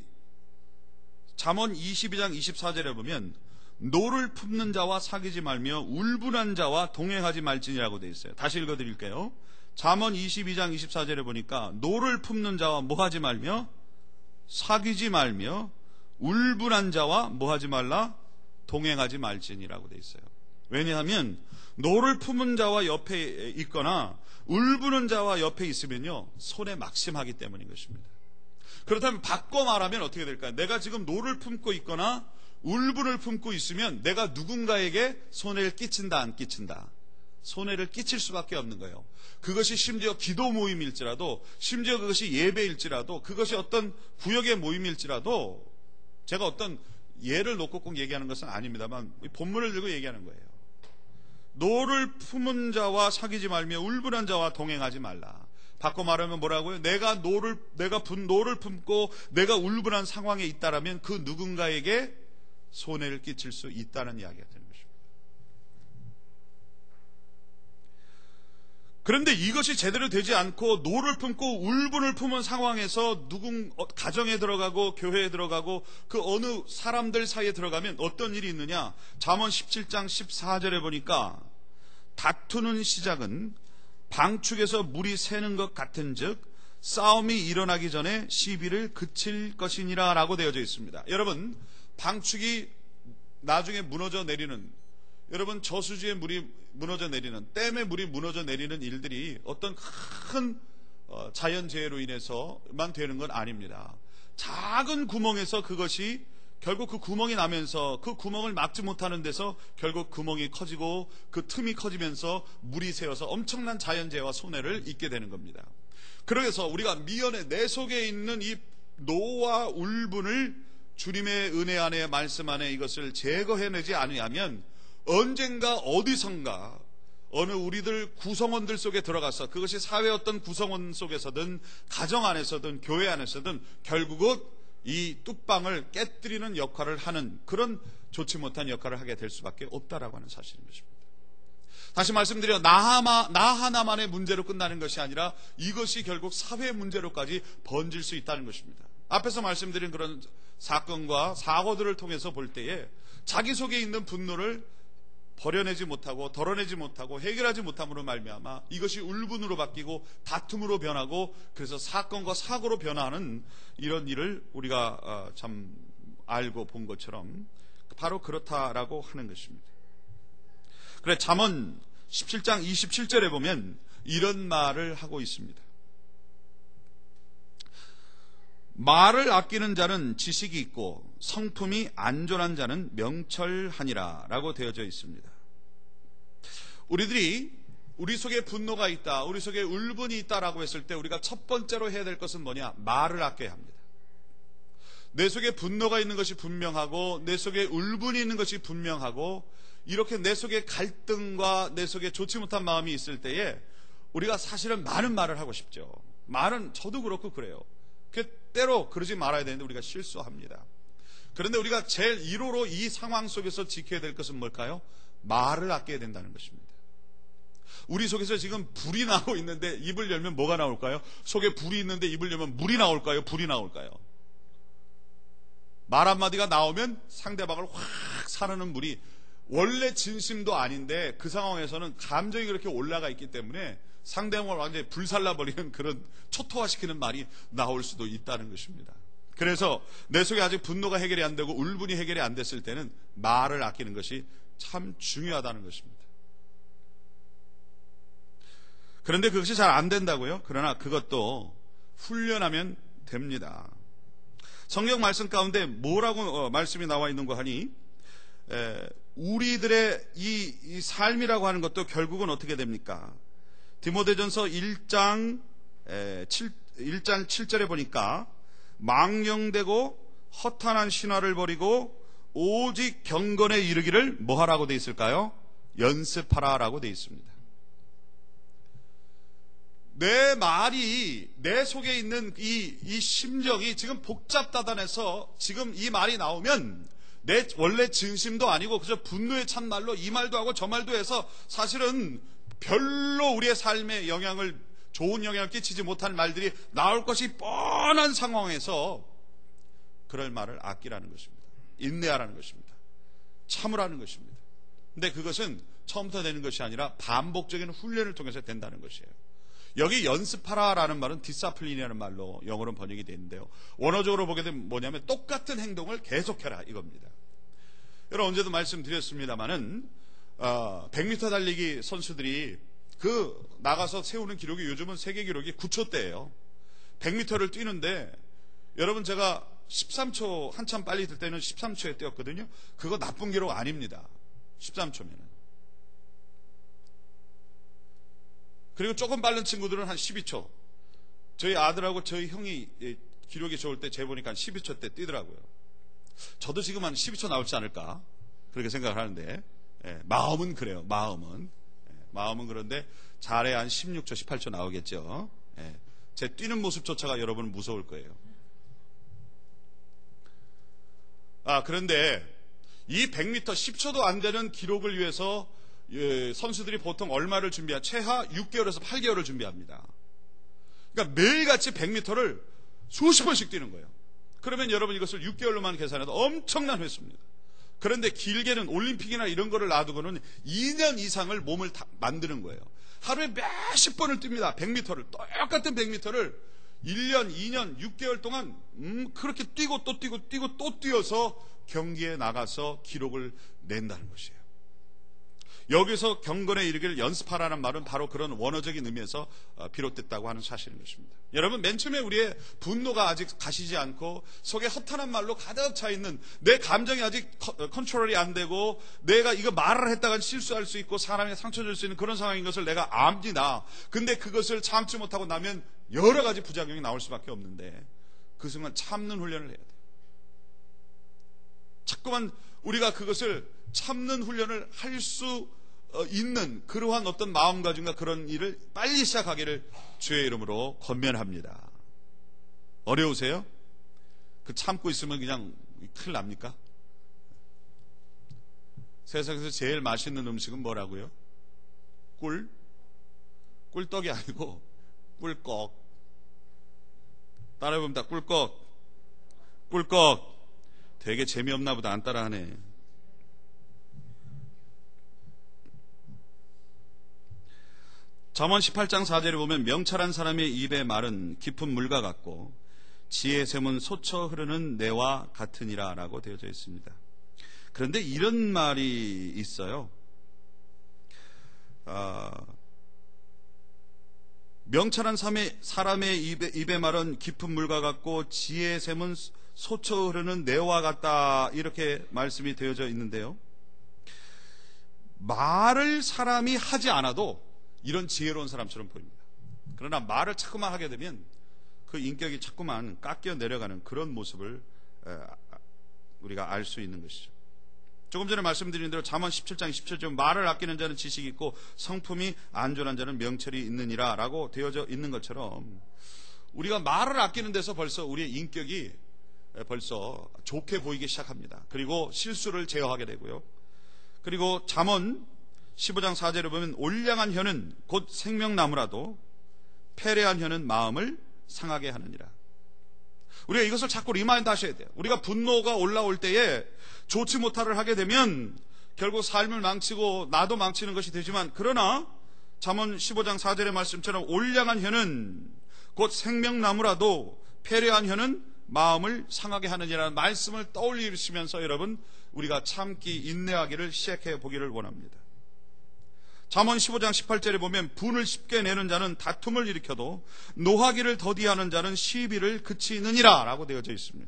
잠언 22장 24절에 보면 노를 품는 자와 사귀지 말며 울분한 자와 동행하지 말지니라고 되어 있어요. 다시 읽어드릴게요. 잠언 22장 24절에 보니까 노를 품는 자와 뭐하지 말며 사귀지 말며 울분한 자와 뭐하지 말라 동행하지 말지니라고 되어 있어요. 왜냐하면 노를 품은 자와 옆에 있거나 울부는 자와 옆에 있으면요 손에 막심하기 때문인 것입니다. 그렇다면 바꿔 말하면 어떻게 될까요? 내가 지금 노를 품고 있거나 울분을 품고 있으면 내가 누군가에게 손해를 끼친다 안 끼친다? 손해를 끼칠 수밖에 없는 거예요. 그것이 심지어 기도 모임일지라도, 심지어 그것이 예배일지라도, 그것이 어떤 구역의 모임일지라도, 제가 어떤 예를 놓고 꼭 얘기하는 것은 아닙니다만 본문을 들고 얘기하는 거예요. 노를 품은 자와 사귀지 말며 울분한 자와 동행하지 말라. 바꿔 말하면 뭐라고요? 내가 노를 품고 내가 울분한 상황에 있다라면 그 누군가에게 손해를 끼칠 수 있다는 이야기가 되는 것입니다. 그런데 이것이 제대로 되지 않고 노를 품고 울분을 품은 상황에서 가정에 들어가고 교회에 들어가고 그 어느 사람들 사이에 들어가면 어떤 일이 있느냐? 잠언 17장 14절에 보니까 다투는 시작은 방축에서 물이 새는 것 같은즉 싸움이 일어나기 전에 시비를 그칠 것이니라 라고 되어져 있습니다. 여러분, 방축이 나중에 무너져 내리는, 여러분 저수지에 물이 무너져 내리는, 댐에 물이 무너져 내리는 일들이 어떤 큰 자연재해로 인해서만 되는 건 아닙니다. 작은 구멍에서 그것이 결국 그 구멍이 나면서 그 구멍을 막지 못하는 데서 결국 구멍이 커지고 그 틈이 커지면서 물이 새어서 엄청난 자연재해와 손해를 입게 되는 겁니다. 그래서 우리가 미연에 내 속에 있는 이 노와 울분을 주님의 은혜 안에 말씀 안에 이것을 제거해내지 않으면 언젠가 어디선가 어느 우리들 구성원들 속에 들어가서 그것이 사회 어떤 구성원 속에서든 가정 안에서든 교회 안에서든 결국은 이 뚝방을 깨뜨리는 역할을 하는 그런 좋지 못한 역할을 하게 될 수밖에 없다라고 하는 사실인 것입니다. 다시 말씀드려 나 하나만의 문제로 끝나는 것이 아니라 이것이 결국 사회 문제로까지 번질 수 있다는 것입니다. 앞에서 말씀드린 그런 사건과 사고들을 통해서 볼 때에 자기 속에 있는 분노를 버려내지 못하고 덜어내지 못하고 해결하지 못함으로 말미암아 이것이 울분으로 바뀌고 다툼으로 변하고 그래서 사건과 사고로 변하는 이런 일을 우리가 참 알고 본 것처럼 바로 그렇다라고 하는 것입니다. 그래 잠언 17장 27절에 보면 이런 말을 하고 있습니다. 말을 아끼는 자는 지식이 있고 성품이 안전한 자는 명철하니라 라고 되어져 있습니다. 우리 속에 분노가 있다, 우리 속에 울분이 있다라고 했을 때 우리가 첫 번째로 해야 될 것은 뭐냐? 말을 아껴야 합니다. 내 속에 분노가 있는 것이 분명하고 내 속에 울분이 있는 것이 분명하고 이렇게 내 속에 갈등과 내 속에 좋지 못한 마음이 있을 때에 우리가 사실은 많은 말을 하고 싶죠. 말은 저도 그렇고 그래요. 때로 그러지 말아야 되는데 우리가 실수합니다. 그런데 우리가 제일 1호로 이 상황 속에서 지켜야 될 것은 뭘까요? 말을 아껴야 된다는 것입니다. 우리 속에서 지금 불이 나고 있는데 입을 열면 뭐가 나올까요? 속에 불이 있는데 입을 열면 물이 나올까요? 불이 나올까요? 말 한마디가 나오면 상대방을 확 사르는 물이 원래 진심도 아닌데 그 상황에서는 감정이 그렇게 올라가 있기 때문에 상대방을 완전히 불살라버리는 그런 초토화시키는 말이 나올 수도 있다는 것입니다. 그래서 내 속에 아직 분노가 해결이 안 되고 울분이 해결이 안 됐을 때는 말을 아끼는 것이 참 중요하다는 것입니다. 그런데 그것이 잘 안 된다고요? 그러나 그것도 훈련하면 됩니다. 성경 말씀 가운데 뭐라고 말씀이 나와 있는 거 하니 우리들의 이 삶이라고 하는 것도 결국은 어떻게 됩니까? 디모데전서 1장 7절에 보니까 망령되고 허탄한 신화를 버리고 오직 경건에 이르기를 뭐하라고 돼 있을까요? 연습하라라고 돼 있습니다. 내 말이, 내 속에 있는 이 심정이 지금 복잡다단해서 지금 이 말이 나오면 내 원래 진심도 아니고 그저 분노의 찬말로 이 말도 하고 저 말도 해서 사실은 별로 우리의 삶에 좋은 영향을 끼치지 못할 말들이 나올 것이 뻔한 상황에서 그럴 말을 아끼라는 것입니다. 인내하라는 것입니다. 참으라는 것입니다. 근데 그것은 처음부터 되는 것이 아니라 반복적인 훈련을 통해서 된다는 것이에요. 여기 연습하라라는 말은 디사플린이라는 말로 영어로 번역이 되는데요. 원어적으로 보게 되면 뭐냐면 똑같은 행동을 계속해라 이겁니다. 여러분 언제도 말씀드렸습니다마는 100m 달리기 선수들이 나가서 세우는 기록이 요즘은 세계 기록이 9초대예요. 100m를 뛰는데 여러분 제가 13초 한참 빨리 뛸 때는 13초에 뛰었거든요. 그거 나쁜 기록 아닙니다. 13초면은. 그리고 조금 빠른 친구들은 한 12초. 저희 아들하고 저희 형이 기록이 좋을 때 재보니까 한 12초 때 뛰더라고요. 저도 지금 한 12초 나올지 않을까 그렇게 생각을 하는데 마음은 그래요. 마음은 그런데 잘해야 한 16초 18초 나오겠죠. 제 뛰는 모습조차가 여러분은 무서울 거예요. 그런데 이 100m 10초도 안 되는 기록을 위해서 선수들이 보통 얼마를 최하 6개월에서 8개월을 준비합니다. 그러니까 매일같이 100m를 수십 번씩 뛰는 거예요. 그러면 여러분 이것을 6개월로만 계산해도 엄청난 횟수입니다. 그런데 길게는 올림픽이나 이런 거를 놔두고는 2년 이상을 몸을 만드는 거예요. 하루에 몇십 번을 뜁니다. 100m를, 똑같은 100m를 1년, 2년, 6개월 동안 그렇게 뛰고 또 뛰고 뛰고 또 뛰어서 경기에 나가서 기록을 낸다는 것이에요. 여기서 경건에 이르기를 연습하라는 말은 바로 그런 원어적인 의미에서 비롯됐다고 하는 사실인 것입니다. 여러분 맨 처음에 우리의 분노가 아직 가시지 않고 속에 허탄한 말로 가득 차 있는 내 감정이 아직 컨트롤이 안 되고 내가 이거 말을 했다가 실수할 수 있고 사람에게 상처 줄 수 있는 그런 상황인 것을 내가 압니다. 근데 그것을 참지 못하고 나면 여러 가지 부작용이 나올 수밖에 없는데 그 순간 참는 훈련을 해야 돼요. 자꾸만 우리가 그것을 참는 훈련을 할 수 있는 그러한 어떤 마음가짐과 그런 일을 빨리 시작하기를 주의 이름으로 권면합니다. 어려우세요? 그 참고 있으면 그냥 큰일 납니까? 세상에서 제일 맛있는 음식은 뭐라고요? 꿀떡이 아니고 꿀꺽. 따라해보면 다 꿀꺽. 되게 재미없나 보다. 안 따라하네. 잠언 18장 4절에 보면 명철한 사람의 입의 말은 깊은 물과 같고 지혜의 샘은 솟쳐 흐르는 내와 같으니라 라고 되어져 있습니다. 그런데 이런 말이 있어요. 명철한 사람의 입의 말은 깊은 물과 같고 지혜의 샘은 솟쳐 흐르는 내와 같다 이렇게 말씀이 되어져 있는데요. 말을 사람이 하지 않아도 이런 지혜로운 사람처럼 보입니다. 그러나 말을 자꾸만 하게 되면 그 인격이 자꾸만 깎여 내려가는 그런 모습을 우리가 알 수 있는 것이죠. 조금 전에 말씀드린 대로 잠언 17장 17절 말을 아끼는 자는 지식이 있고 성품이 안전한 자는 명철이 있느니라 라고 되어져 있는 것처럼 우리가 말을 아끼는 데서 벌써 우리의 인격이 벌써 좋게 보이기 시작합니다. 그리고 실수를 제어하게 되고요. 그리고 잠언 15장 4절에 보면 올량한 혀는 곧 생명나무라도 패례한 혀는 마음을 상하게 하느니라. 우리가 이것을 자꾸 리마인드 하셔야 돼요. 우리가 분노가 올라올 때에 좋지 못할을 하게 되면 결국 삶을 망치고 나도 망치는 것이 되지만 그러나 잠언 15장 4절의 말씀처럼 올량한 혀는 곧 생명나무라도 패례한 혀는 마음을 상하게 하느니라는 말씀을 떠올리시면서 여러분 우리가 참기 인내하기를 시작해 보기를 원합니다. 잠언 15장 18절에 보면 분을 쉽게 내는 자는 다툼을 일으켜도 노하기를 더디하는 자는 시비를 그치느니라 라고 되어져 있습니다.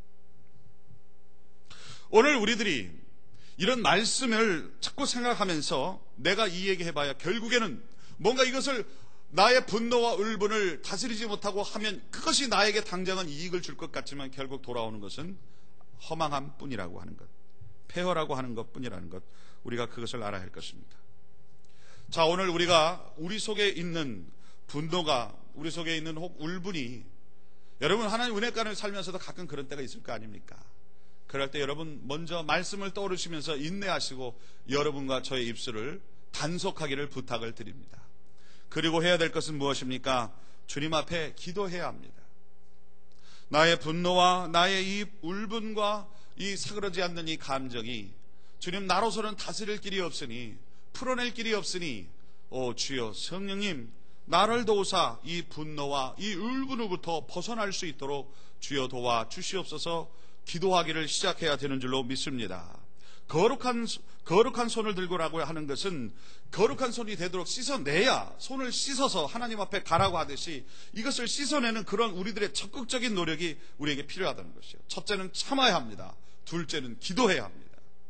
오늘 우리들이 이런 말씀을 자꾸 생각하면서 내가 이 얘기해봐야 결국에는 뭔가 이것을 나의 분노와 울분을 다스리지 못하고 하면 그것이 나에게 당장은 이익을 줄 것 같지만 결국 돌아오는 것은 허망함 뿐이라고 하는 것, 폐허라고 하는 것 뿐이라는 것, 우리가 그것을 알아야 할 것입니다. 자, 오늘 우리가 우리 속에 있는 분노가 우리 속에 있는 혹 울분이, 여러분 하나님 은혜 가운데 살면서도 가끔 그런 때가 있을 거 아닙니까? 그럴 때 여러분 먼저 말씀을 떠오르시면서 인내하시고 여러분과 저의 입술을 단속하기를 부탁을 드립니다. 그리고 해야 될 것은 무엇입니까? 주님 앞에 기도해야 합니다. 나의 분노와 나의 이 울분과 이 사그러지 않는 이 감정이 주님, 나로서는 다스릴 길이 없으니, 풀어낼 길이 없으니, 오 주여 성령님 나를 도우사 이 분노와 이 울분으로부터 벗어날 수 있도록 주여 도와 주시옵소서. 기도하기를 시작해야 되는 줄로 믿습니다. 거룩한 손을 들고라고 하는 것은 거룩한 손이 되도록 씻어내야, 손을 씻어서 하나님 앞에 가라고 하듯이 이것을 씻어내는 그런 우리들의 적극적인 노력이 우리에게 필요하다는 것이에요. 첫째는 참아야 합니다. 둘째는 기도해야 합니다.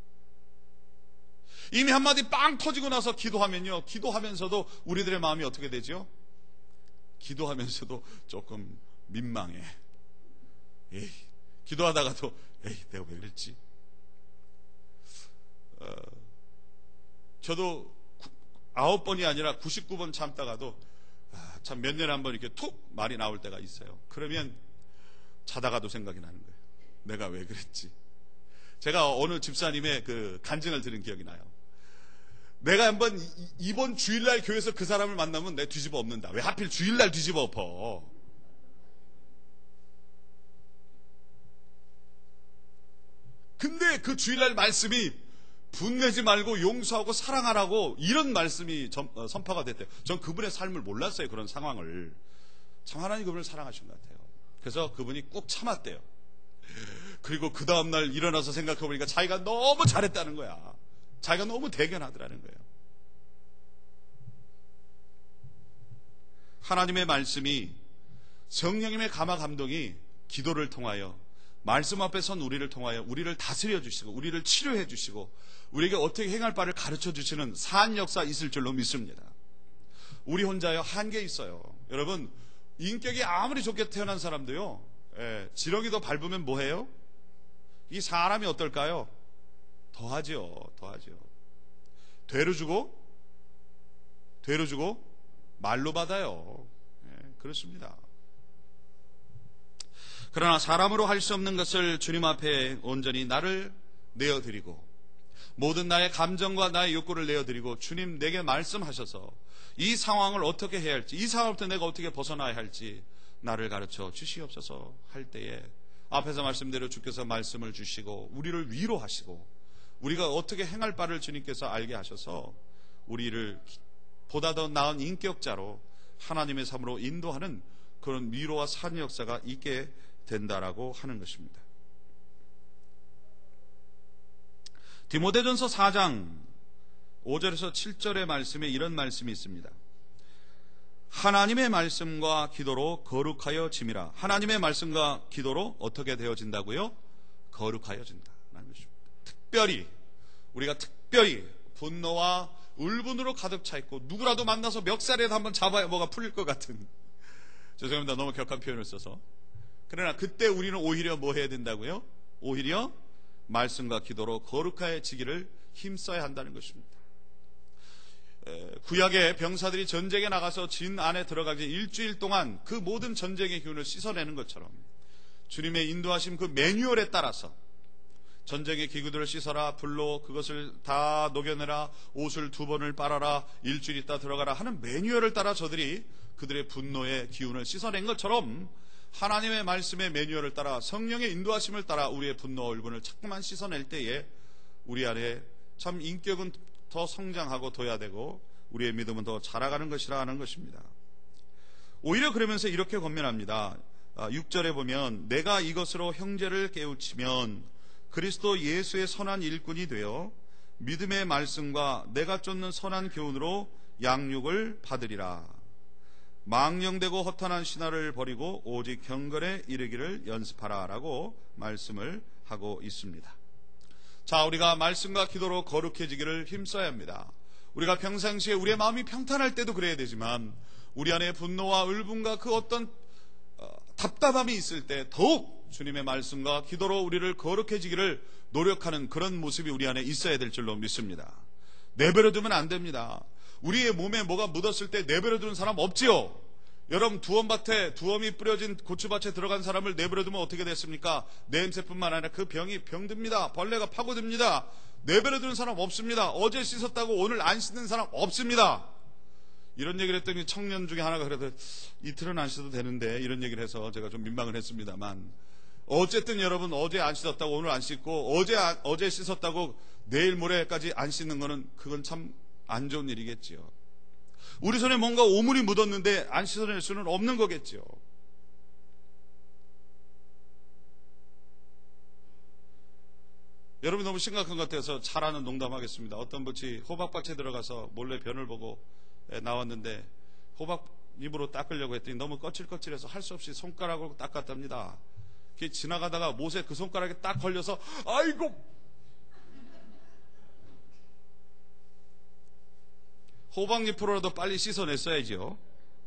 이미 한마디 빵 터지고 나서 기도하면요, 기도하면서도 우리들의 마음이 어떻게 되죠? 기도하면서도 조금 민망해. 에이, 기도하다가도 에이, 내가 왜 그랬지? 저도 9번이 아니라 99번 참다가도 참 몇 년에 한 번 이렇게 툭 말이 나올 때가 있어요. 그러면 자다가도 생각이 나는 거예요. 내가 왜 그랬지? 제가 어느 집사님의 그 간증을 들은 기억이 나요. 내가 한번 이번 주일날 교회에서 그 사람을 만나면 내가 뒤집어 엎는다. 왜 하필 주일날 뒤집어 엎어? 근데 그 주일날 말씀이 분내지 말고 용서하고 사랑하라고, 이런 말씀이 선포가 됐대요. 전 그분의 삶을 몰랐어요. 그런 상황을. 참 하나님 그분을 사랑하신 것 같아요. 그래서 그분이 꼭 참았대요. 그리고 그 다음날 일어나서 생각해보니까 자기가 너무 잘했다는 거야. 자기가 너무 대견하더라는 거예요. 하나님의 말씀이, 성령님의 감화 감동이 기도를 통하여, 말씀 앞에 선 우리를 통하여 우리를 다스려 주시고 우리를 치료해 주시고 우리에게 어떻게 행할 바를 가르쳐 주시는 산 역사 있을 줄로 믿습니다. 우리 혼자요 한계 있어요. 여러분, 인격이 아무리 좋게 태어난 사람도요, 지렁이도 밟으면 뭐해요? 이 사람이 어떨까요? 더하죠. 되로 주고 말로 받아요. 그렇습니다. 그러나 사람으로 할 수 없는 것을 주님 앞에 온전히 나를 내어드리고, 모든 나의 감정과 나의 욕구를 내어드리고, 주님 내게 말씀하셔서 이 상황을 어떻게 해야 할지, 이 상황부터 내가 어떻게 벗어나야 할지 나를 가르쳐 주시옵소서 할 때에, 앞에서 말씀대로 주께서 말씀을 주시고 우리를 위로하시고 우리가 어떻게 행할 바를 주님께서 알게 하셔서 우리를 보다 더 나은 인격자로 하나님의 삶으로 인도하는 그런 위로와 산 역사가 있게 된다라고 하는 것입니다. 디모데전서 4장 5절에서 7절의 말씀에 이런 말씀이 있습니다. 하나님의 말씀과 기도로 거룩하여 짐이라. 하나님의 말씀과 기도로 어떻게 되어진다고요? 거룩하여진다라는 것입니다. 우리가 특별히 분노와 울분으로 가득 차 있고 누구라도 만나서 멱살에도 한번 잡아야 뭐가 풀릴 것 같은, 죄송합니다, 너무 격한 표현을 써서. 그러나 그때 우리는 오히려 뭐 해야 된다고요? 오히려 말씀과 기도로 거룩해지기를 힘써야 한다는 것입니다. 구약의 병사들이 전쟁에 나가서 진 안에 들어가기 일주일 동안 그 모든 전쟁의 기운을 씻어내는 것처럼 주님의 인도하심 그 매뉴얼에 따라서 전쟁의 기구들을 씻어라, 불로 그것을 다 녹여내라, 옷을 2번을 빨아라, 일주일 있다 들어가라 하는 매뉴얼을 따라 저들이 그들의 분노의 기운을 씻어낸 것처럼 하나님의 말씀의 매뉴얼을 따라 성령의 인도하심을 따라 우리의 분노와 울분을 자꾸만 씻어낼 때에 우리 안에 참 인격은 더 성장하고 둬야 되고 우리의 믿음은 더 자라가는 것이라 하는 것입니다. 오히려 그러면서 이렇게 권면합니다. 6절에 보면 내가 이것으로 형제를 깨우치면 그리스도 예수의 선한 일꾼이 되어 믿음의 말씀과 내가 쫓는 선한 교훈으로 양육을 받으리라. 망령되고 허탄한 신화를 버리고 오직 경건에 이르기를 연습하라 라고 말씀을 하고 있습니다. 자, 우리가 말씀과 기도로 거룩해지기를 힘써야 합니다. 우리가 평상시에 우리의 마음이 평탄할 때도 그래야 되지만 우리 안에 분노와 울분과 그 어떤 답답함이 있을 때 더욱 주님의 말씀과 기도로 우리를 거룩해지기를 노력하는 그런 모습이 우리 안에 있어야 될 줄로 믿습니다. 내버려두면 안 됩니다. 우리의 몸에 뭐가 묻었을 때 내버려두는 사람 없지요? 여러분, 두엄이 뿌려진 고추밭에 들어간 사람을 내버려두면 어떻게 됐습니까? 냄새뿐만 아니라 그 병이 병듭니다. 벌레가 파고듭니다. 내버려두는 사람 없습니다. 어제 씻었다고 오늘 안 씻는 사람 없습니다. 이런 얘기를 했더니 청년 중에 하나가 그래도 이틀은 안 씻어도 되는데 이런 얘기를 해서 제가 좀 민망을 했습니다만, 어쨌든 여러분, 어제 안 씻었다고 오늘 안 씻고 어제 씻었다고 내일 모레까지 안 씻는 거는 그건 참 안 좋은 일이겠지요. 우리 손에 뭔가 오물이 묻었는데 안 씻어낼 수는 없는 거겠죠. 여러분, 너무 심각한 것 같아서 차라는 농담하겠습니다. 어떤 분이 호박밭에 들어가서 몰래 변을 보고 나왔는데 호박 입으로 닦으려고 했더니 너무 거칠거칠해서 할 수 없이 손가락으로 닦았답니다. 지나가다가 못에 그 손가락에 딱 걸려서 아이고, 호박잎으로라도 빨리 씻어냈어야죠.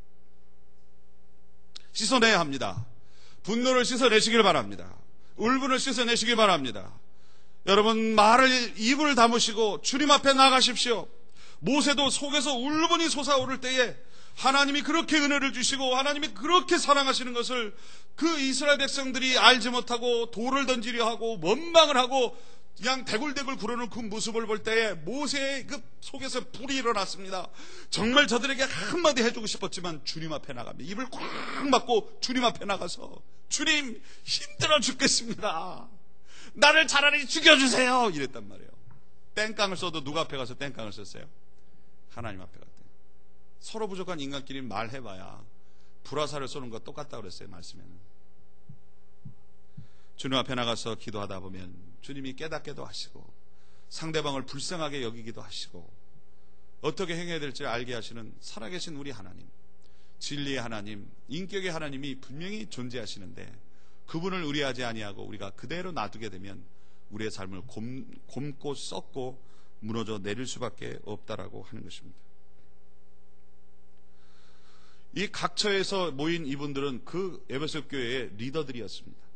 씻어내야 합니다. 분노를 씻어내시길 바랍니다. 울분을 씻어내시길 바랍니다. 여러분, 입을 다무시고 주님 앞에 나가십시오. 모세도 속에서 울분이 솟아오를 때에 하나님이 그렇게 은혜를 주시고 하나님이 그렇게 사랑하시는 것을 그 이스라엘 백성들이 알지 못하고 돌을 던지려 하고 원망을 하고 그냥 대굴대굴 구르는 그 모습을 볼 때에 모세의 그 속에서 불이 일어났습니다. 정말 저들에게 한마디 해주고 싶었지만 주님 앞에 나갑니다. 입을 꽉 막고 주님 앞에 나가서 주님, 힘들어 죽겠습니다. 나를 차라리 죽여주세요. 이랬단 말이에요. 땡깡을 써도 누가 앞에 가서 땡깡을 썼어요? 하나님 앞에 갔대요. 서로 부족한 인간끼리 말해봐야 불화살을 쏘는 거 똑같다고 그랬어요. 말씀에는. 주님 앞에 나가서 기도하다 보면 주님이 깨닫게도 하시고 상대방을 불쌍하게 여기기도 하시고 어떻게 행해야 될지 알게 하시는 살아계신 우리 하나님, 진리의 하나님, 인격의 하나님이 분명히 존재하시는데 그분을 의뢰하지 아니하고 우리가 그대로 놔두게 되면 우리의 삶을 곪고 썩고 무너져 내릴 수밖에 없다라고 하는 것입니다. 이 각처에서 모인 이분들은 그 에베소 교회의 리더들이었습니다.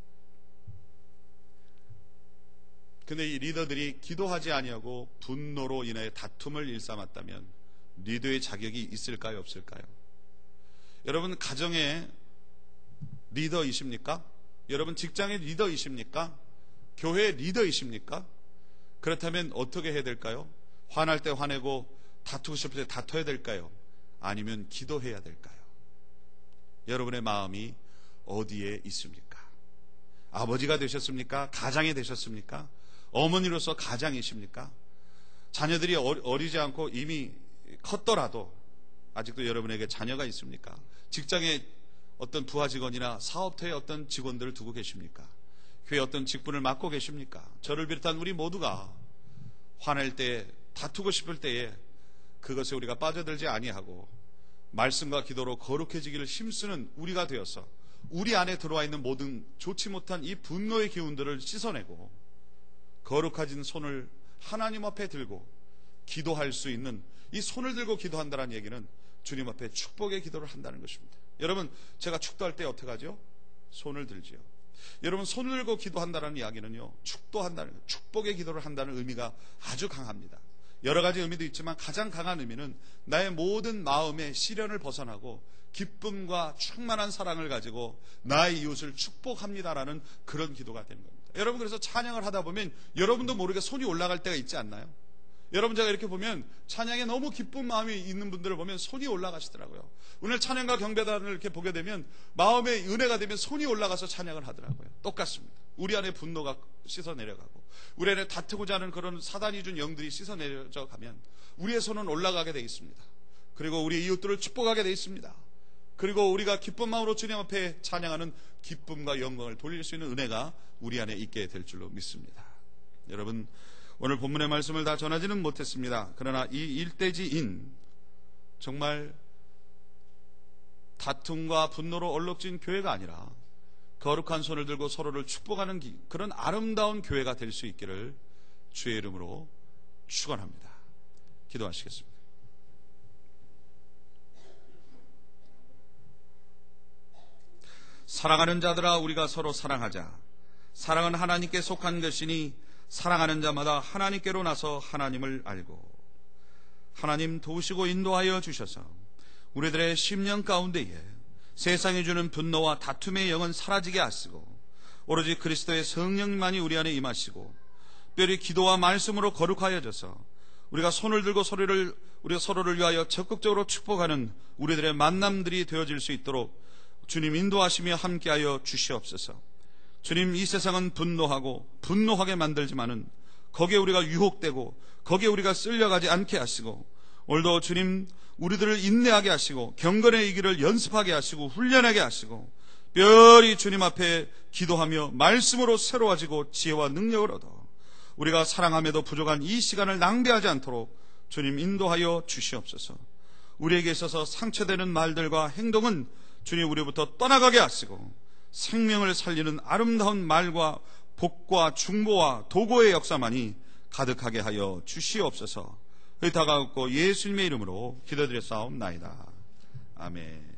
근데 이 리더들이 기도하지 아니하고 분노로 인해 다툼을 일삼았다면 리더의 자격이 있을까요, 없을까요? 여러분, 가정의 리더이십니까? 여러분, 직장의 리더이십니까? 교회의 리더이십니까? 그렇다면 어떻게 해야 될까요? 화날 때 화내고 다투고 싶을 때 다퉈야 될까요? 아니면 기도해야 될까요? 여러분의 마음이 어디에 있습니까? 아버지가 되셨습니까? 가장이 되셨습니까? 어머니로서 가장이십니까? 자녀들이 어리지 않고 이미 컸더라도 아직도 여러분에게 자녀가 있습니까? 직장에 어떤 부하 직원이나 사업터에 어떤 직원들을 두고 계십니까? 교회 어떤 직분을 맡고 계십니까? 저를 비롯한 우리 모두가 화낼 때, 다투고 싶을 때에 그것에 우리가 빠져들지 아니하고 말씀과 기도로 거룩해지기를 힘쓰는 우리가 되어서 우리 안에 들어와 있는 모든 좋지 못한 이 분노의 기운들을 씻어내고 거룩해진 손을 하나님 앞에 들고 기도할 수 있는, 이 손을 들고 기도한다는 얘기는 주님 앞에 축복의 기도를 한다는 것입니다. 여러분, 제가 축도할 때 어떻게 하죠? 손을 들지요. 여러분, 손을 들고 기도한다는 이야기는요, 축복의 기도를 한다는 의미가 아주 강합니다. 여러 가지 의미도 있지만 가장 강한 의미는 나의 모든 마음의 시련을 벗어나고 기쁨과 충만한 사랑을 가지고 나의 이웃을 축복합니다라는 그런 기도가 되는 겁니다. 여러분, 그래서 찬양을 하다 보면 여러분도 모르게 손이 올라갈 때가 있지 않나요? 여러분, 제가 이렇게 보면 찬양에 너무 기쁜 마음이 있는 분들을 보면 손이 올라가시더라고요. 오늘 찬양과 경배단을 이렇게 보게 되면 마음의 은혜가 되면 손이 올라가서 찬양을 하더라고요. 똑같습니다. 우리 안에 분노가 씻어내려가고 우리 안에 다투고자 하는 그런 사단이 준 영들이 씻어내려져 가면 우리의 손은 올라가게 되어 있습니다. 그리고 우리 이웃들을 축복하게 되어 있습니다. 그리고 우리가 기쁜 마음으로 주님 앞에 찬양하는 기쁨과 영광을 돌릴 수 있는 은혜가 우리 안에 있게 될 줄로 믿습니다. 여러분, 오늘 본문의 말씀을 다 전하지는 못했습니다. 그러나 이 일대지인 정말 다툼과 분노로 얼룩진 교회가 아니라 거룩한 손을 들고 서로를 축복하는 그런 아름다운 교회가 될 수 있기를 주의 이름으로 축원합니다. 기도하시겠습니다. 사랑하는 자들아, 우리가 서로 사랑하자. 사랑은 하나님께 속한 것이니 사랑하는 자마다 하나님께로 나서 하나님을 알고 하나님 도우시고 인도하여 주셔서 우리들의 심령 가운데에 세상이 주는 분노와 다툼의 영은 사라지게 하시고 오로지 그리스도의 성령만이 우리 안에 임하시고 특별히 기도와 말씀으로 거룩하여져서 우리가 손을 들고 우리가 서로를 위하여 적극적으로 축복하는 우리들의 만남들이 되어질 수 있도록 주님 인도하시며 함께하여 주시옵소서. 주님, 이 세상은 분노하고 분노하게 만들지만은 거기에 우리가 유혹되고 거기에 우리가 쓸려가지 않게 하시고 오늘도 주님 우리들을 인내하게 하시고 경건의 이 길을 연습하게 하시고 훈련하게 하시고 특별히 주님 앞에 기도하며 말씀으로 새로워지고 지혜와 능력을 얻어 우리가 사랑함에도 부족한 이 시간을 낭비하지 않도록 주님 인도하여 주시옵소서. 우리에게 있어서 상처되는 말들과 행동은 주님 우리부터 떠나가게 하시고 생명을 살리는 아름다운 말과 복과 중보와 도고의 역사만이 가득하게 하여 주시옵소서. 다가옵고 예수님의 이름으로 기도드렸사옵나이다. 아멘.